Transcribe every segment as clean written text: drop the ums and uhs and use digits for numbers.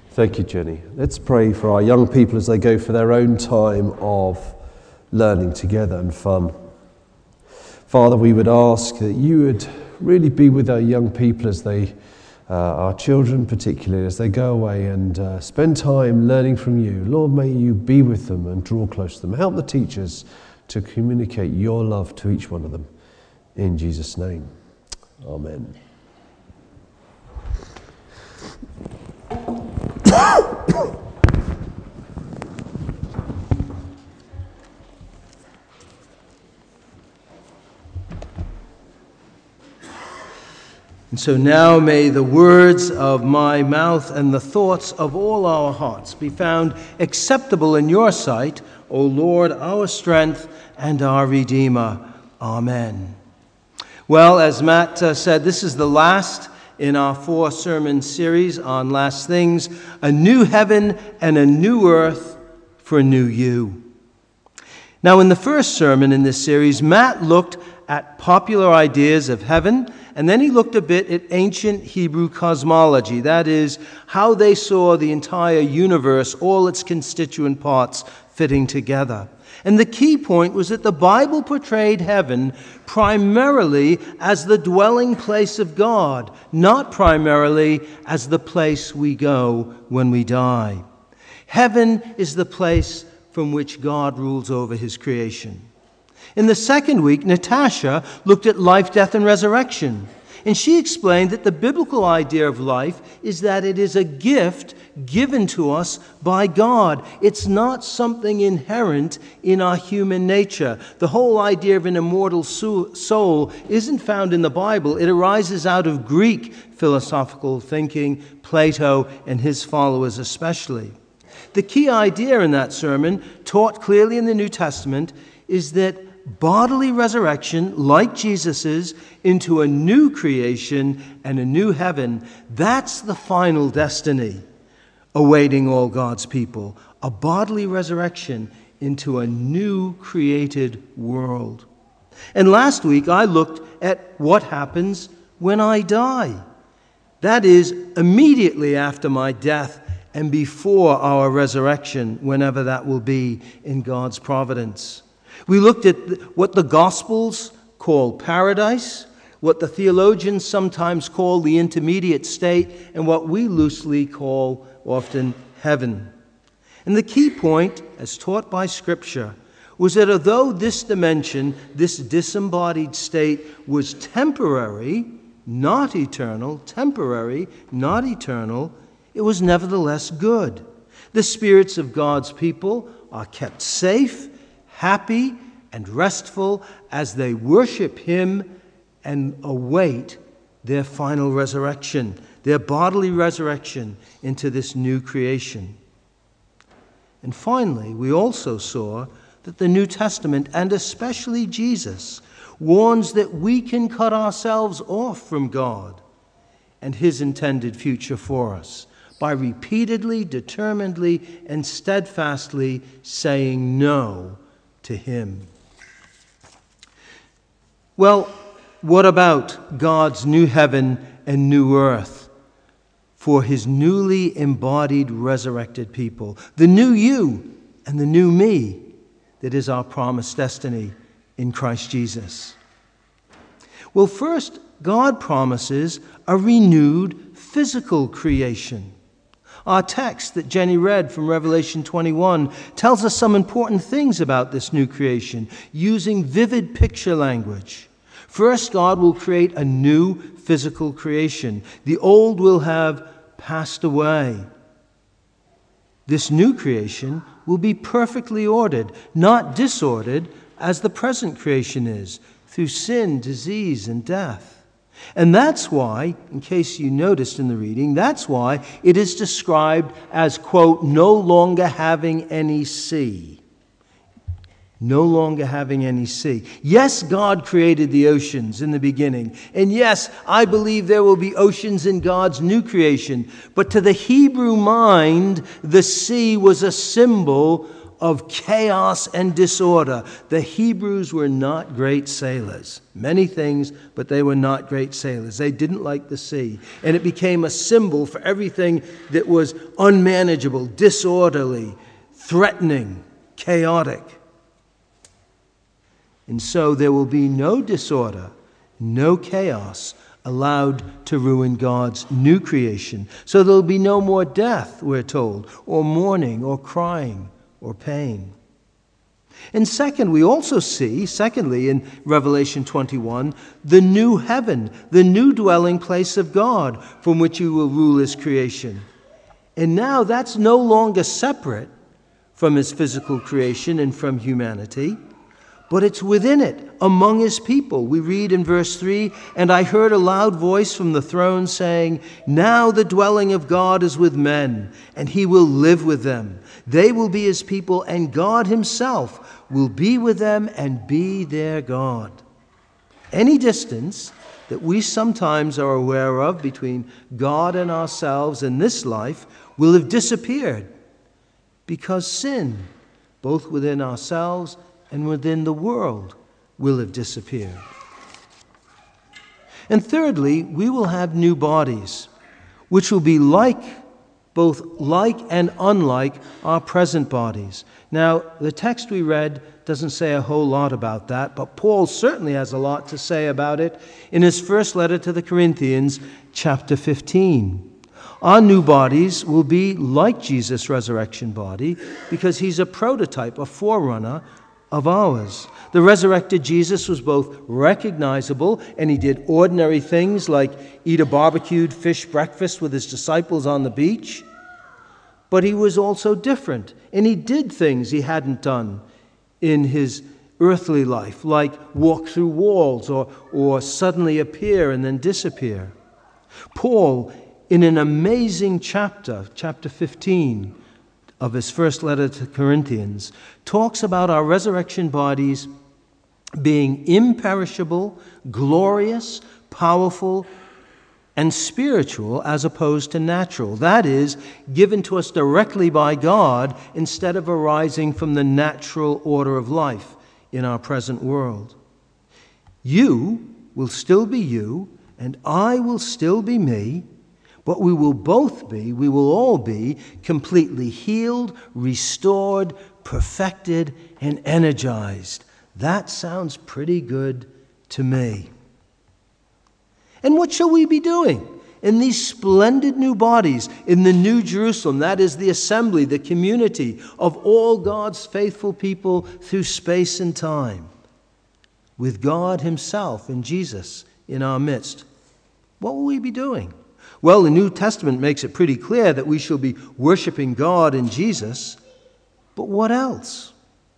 Thank you, Jenny. Let's pray for our young people as they go for their own time of learning together and fun. Father, we would ask that you would really be with our young people as they, our children particularly, as they go away and spend time learning from you. Lord, may you be with them and draw close to them. Help the teachers to communicate your love to each one of them. In Jesus' name, amen. And so now may the words of my mouth and the thoughts of all our hearts be found acceptable in your sight, O Lord, our strength and our Redeemer. Amen. Well, as Matt said, this is the last in our 4-sermon series on last things, a new heaven and a new earth for a new you. Now, in the first sermon in this series, Matt looked at popular ideas of heaven, and then he looked a bit at ancient Hebrew cosmology, that is, how they saw the entire universe, all its constituent parts fitting together. And the key point was that the Bible portrayed heaven primarily as the dwelling place of God, not primarily as the place we go when we die. Heaven is the place from which God rules over his creation. In the second week, Natasha looked at life, death, and resurrection. And she explained that the biblical idea of life is that it is a gift given to us by God. It's not something inherent in our human nature. The whole idea of an immortal soul isn't found in the Bible. It arises out of Greek philosophical thinking, Plato and his followers especially. The key idea in that sermon, taught clearly in the New Testament, is that bodily resurrection, like Jesus's, into a new creation and a new heaven, that's the final destiny awaiting all God's people. A bodily resurrection into a new created world. And last week I looked at what happens when I die. That is, immediately after my death and before our resurrection, whenever that will be in God's providence. We looked at what the Gospels call paradise, what the theologians sometimes call the intermediate state, and what we loosely call often heaven. And the key point, as taught by Scripture, was that although this dimension, this disembodied state, was temporary, not eternal, it was nevertheless good. The spirits of God's people are kept safe, happy, and restful as they worship him and await their final resurrection, their bodily resurrection into this new creation. And finally, we also saw that the New Testament, and especially Jesus, warns that we can cut ourselves off from God and his intended future for us by repeatedly, determinedly, and steadfastly saying no to him. Well, what about God's new heaven and new earth for his newly embodied resurrected people? The new you and the new me that is our promised destiny in Christ Jesus. Well, first, God promises a renewed physical creation. Our text that Jenny read from Revelation 21 tells us some important things about this new creation, using vivid picture language. First, God will create a new physical creation. The old will have passed away. This new creation will be perfectly ordered, not disordered as the present creation is, through sin, disease, and death. And that's why, in case you noticed in the reading, that's why it is described as, quote, no longer having any sea. No longer having any sea. Yes, God created the oceans in the beginning. And yes, I believe there will be oceans in God's new creation. But to the Hebrew mind, the sea was a symbol of chaos and disorder. The Hebrews were not great sailors. Many things, but they were not great sailors. They didn't like the sea. And it became a symbol for everything that was unmanageable, disorderly, threatening, chaotic. And so there will be no disorder, no chaos allowed to ruin God's new creation. So there will be no more death, we're told, or mourning, or crying, or pain. And second, we also see, in Revelation 21, the new heaven, the new dwelling place of God from which he will rule his creation. And now that's no longer separate from his physical creation and from humanity, but it's within it, among his people. We read in verse 3, "And I heard a loud voice from the throne saying, 'Now the dwelling of God is with men, and he will live with them. They will be his people, and God himself will be with them and be their God.'" Any distance that we sometimes are aware of between God and ourselves in this life will have disappeared, because sin, both within ourselves and within the world, will have disappeared. And thirdly, we will have new bodies, which will be both like and unlike our present bodies. Now, the text we read doesn't say a whole lot about that, but Paul certainly has a lot to say about it in his first letter to the Corinthians, chapter 15. Our new bodies will be like Jesus' resurrection body because he's a prototype, a forerunner of ours. The resurrected Jesus was both recognizable, and he did ordinary things like eat a barbecued fish breakfast with his disciples on the beach, but he was also different, and he did things he hadn't done in his earthly life, like walk through walls or suddenly appear and then disappear. Paul, in an amazing chapter 15, of his first letter to Corinthians, talks about our resurrection bodies being imperishable, glorious, powerful, and spiritual as opposed to natural. That is, given to us directly by God instead of arising from the natural order of life in our present world. You will still be you, and I will still be me, but we will all be completely healed, restored, perfected, and energized. That sounds pretty good to me. And what shall we be doing in these splendid new bodies in the New Jerusalem? That is the assembly, the community of all God's faithful people through space and time, with God himself and Jesus in our midst. What will we be doing? Well, the New Testament makes it pretty clear that we shall be worshiping God and Jesus, but what else?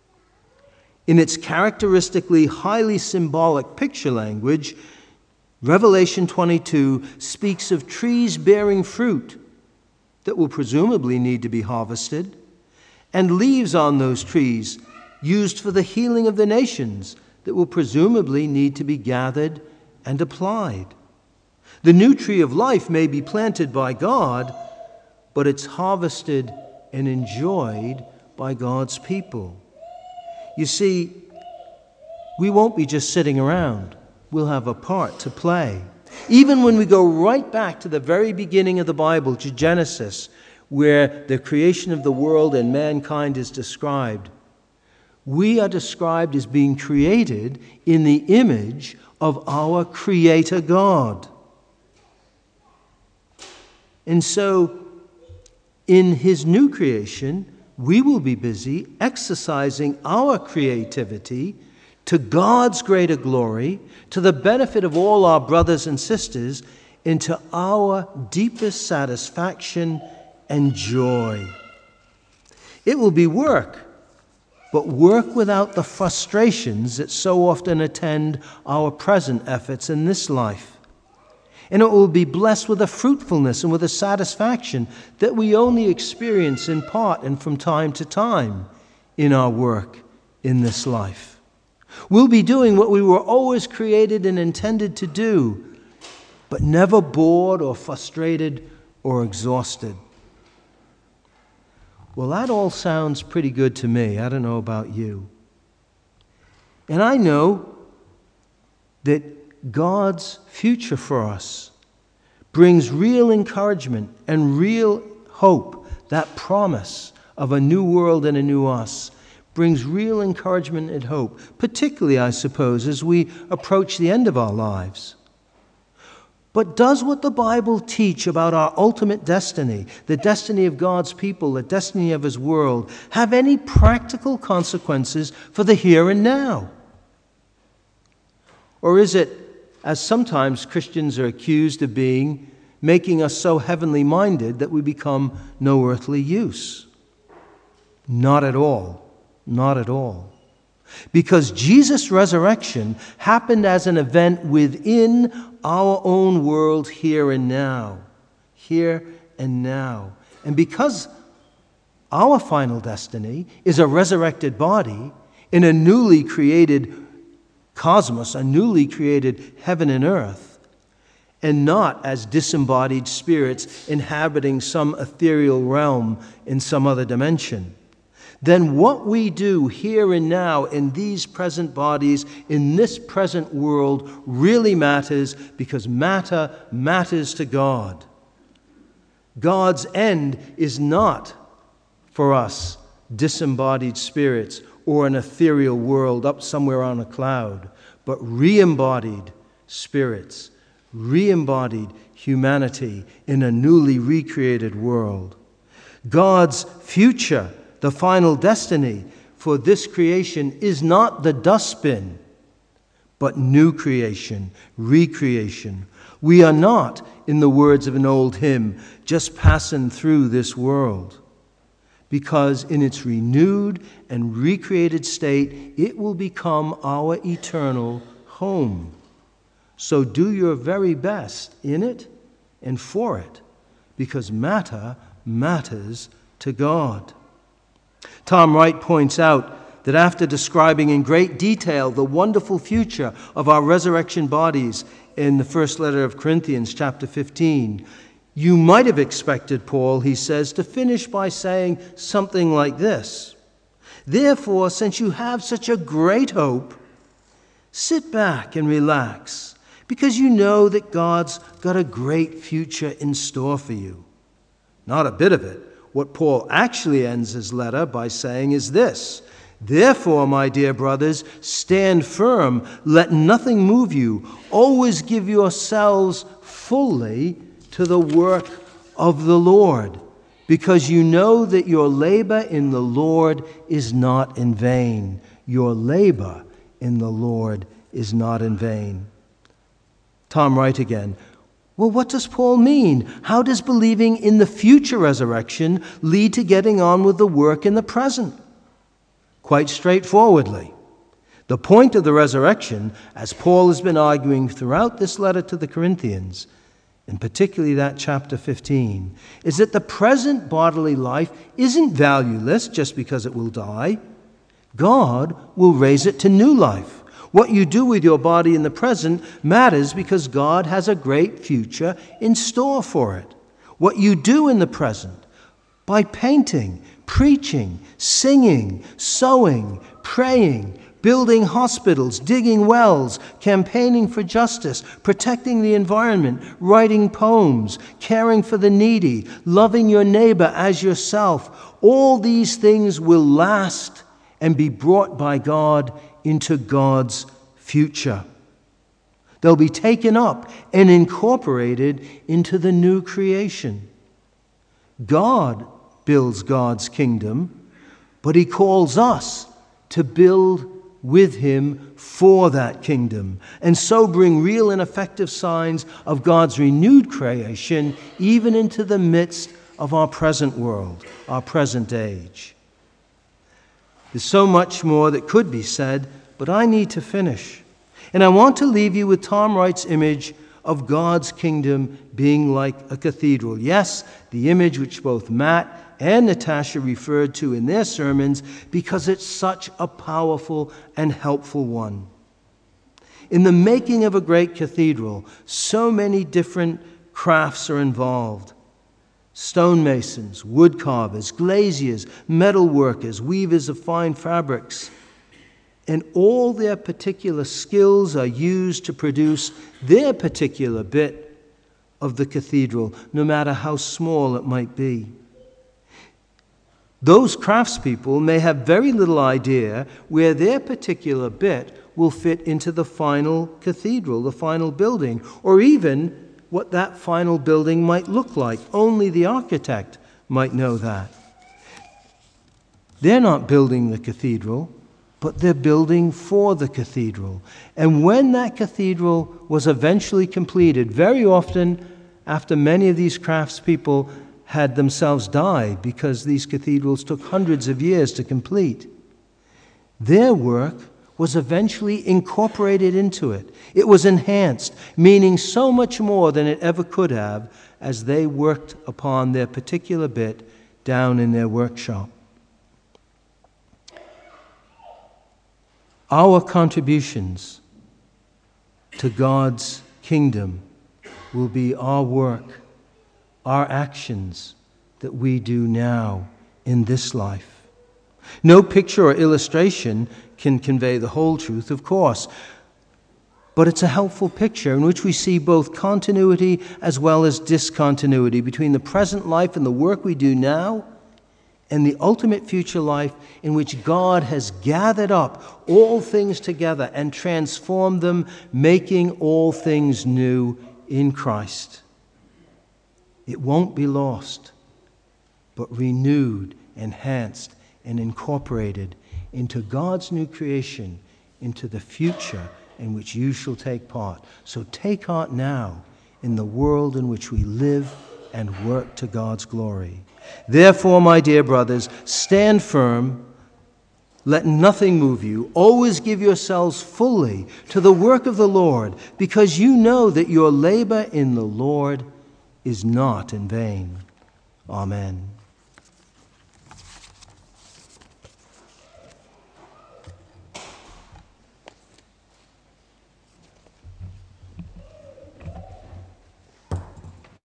In its characteristically highly symbolic picture language, Revelation 22 speaks of trees bearing fruit that will presumably need to be harvested, and leaves on those trees used for the healing of the nations that will presumably need to be gathered and applied. The new tree of life may be planted by God, but it's harvested and enjoyed by God's people. You see, we won't be just sitting around. We'll have a part to play. Even when we go right back to the very beginning of the Bible, to Genesis, where the creation of the world and mankind is described, we are described as being created in the image of our Creator God. And so, in his new creation, we will be busy exercising our creativity to God's greater glory, to the benefit of all our brothers and sisters, into our deepest satisfaction and joy. It will be work, but work without the frustrations that so often attend our present efforts in this life. And it will be blessed with a fruitfulness and with a satisfaction that we only experience in part and from time to time in our work in this life. We'll be doing what we were always created and intended to do, but never bored or frustrated or exhausted. Well, that all sounds pretty good to me. I don't know about you. And I know that God's future for us brings real encouragement and real hope. That promise of a new world and a new us brings real encouragement and hope, particularly, I suppose, as we approach the end of our lives. But does what the Bible teach about our ultimate destiny, the destiny of God's people, the destiny of His world, have any practical consequences for the here and now? Or is it, as sometimes Christians are accused of being, making us so heavenly minded that we become no earthly use? Not at all. Not at all. Because Jesus' resurrection happened as an event within our own world here and now. Here and now. And because our final destiny is a resurrected body in a newly created cosmos, a newly created heaven and earth, and not as disembodied spirits inhabiting some ethereal realm in some other dimension, then what we do here and now in these present bodies, in this present world, really matters, because matter matters to God. God's end is not for us disembodied spirits or an ethereal world up somewhere on a cloud, but re-embodied spirits, re-embodied humanity in a newly recreated world. God's future, the final destiny for this creation, is not the dustbin, but new creation, recreation. We are not, in the words of an old hymn, just passing through this world, because in its renewed and recreated state, it will become our eternal home. So do your very best in it and for it, because matter matters to God. Tom Wright points out that after describing in great detail the wonderful future of our resurrection bodies in the first letter of Corinthians, chapter 15, you might have expected Paul, he says, to finish by saying something like this: "Therefore, since you have such a great hope, sit back and relax, because you know that God's got a great future in store for you." Not a bit of it. What Paul actually ends his letter by saying is this: "Therefore, my dear brothers, stand firm, let nothing move you. Always give yourselves fully to the work of the Lord, because you know that your labor in the Lord is not in vain." Your labor in the Lord is not in vain. Tom Wright again. Well, what does Paul mean? How does believing in the future resurrection lead to getting on with the work in the present? Quite straightforwardly. The point of the resurrection, as Paul has been arguing throughout this letter to the Corinthians, and particularly that chapter 15, is that the present bodily life isn't valueless just because it will die. God will raise it to new life. What you do with your body in the present matters because God has a great future in store for it. What you do in the present, by painting, preaching, singing, sewing, praying, building hospitals, digging wells, campaigning for justice, protecting the environment, writing poems, caring for the needy, loving your neighbor as yourself, all these things will last and be brought by God into God's future. They'll be taken up and incorporated into the new creation. God builds God's kingdom, but He calls us to build with Him for that kingdom, and so bring real and effective signs of God's renewed creation even into the midst of our present world, our present age. There's so much more that could be said, but I need to finish. And I want to leave you with Tom Wright's image of God's kingdom being like a cathedral. Yes, the image which both Matt and Natasha referred to in their sermons, because it's such a powerful and helpful one. In the making of a great cathedral, so many different crafts are involved. stonemasons, wood carvers, glaziers, metal workers, weavers of fine fabrics. And all their particular skills are used to produce their particular bit of the cathedral, no matter how small it might be. Those craftspeople may have very little idea where their particular bit will fit into the final cathedral, the final building, or even what that final building might look like. Only the architect might know that. They're not building the cathedral, but they're building for the cathedral. And when that cathedral was eventually completed, very often after many of these craftspeople had themselves died, because these cathedrals took hundreds of years to complete, their work was eventually incorporated into it. It was enhanced, meaning so much more than it ever could have, as they worked upon their particular bit down in their workshop. Our contributions to God's kingdom will be our work, our actions that we do now in this life. No picture or illustration can convey the whole truth, of course, but it's a helpful picture in which we see both continuity as well as discontinuity between the present life and the work we do now and the ultimate future life in which God has gathered up all things together and transformed them, making all things new in Christ. It won't be lost, but renewed, enhanced, and incorporated into God's new creation, into the future in which you shall take part. So take heart now in the world in which we live and work to God's glory. Therefore, my dear brothers, stand firm. Let nothing move you. Always give yourselves fully to the work of the Lord, because you know that your labor in the Lord is not in vain. Amen.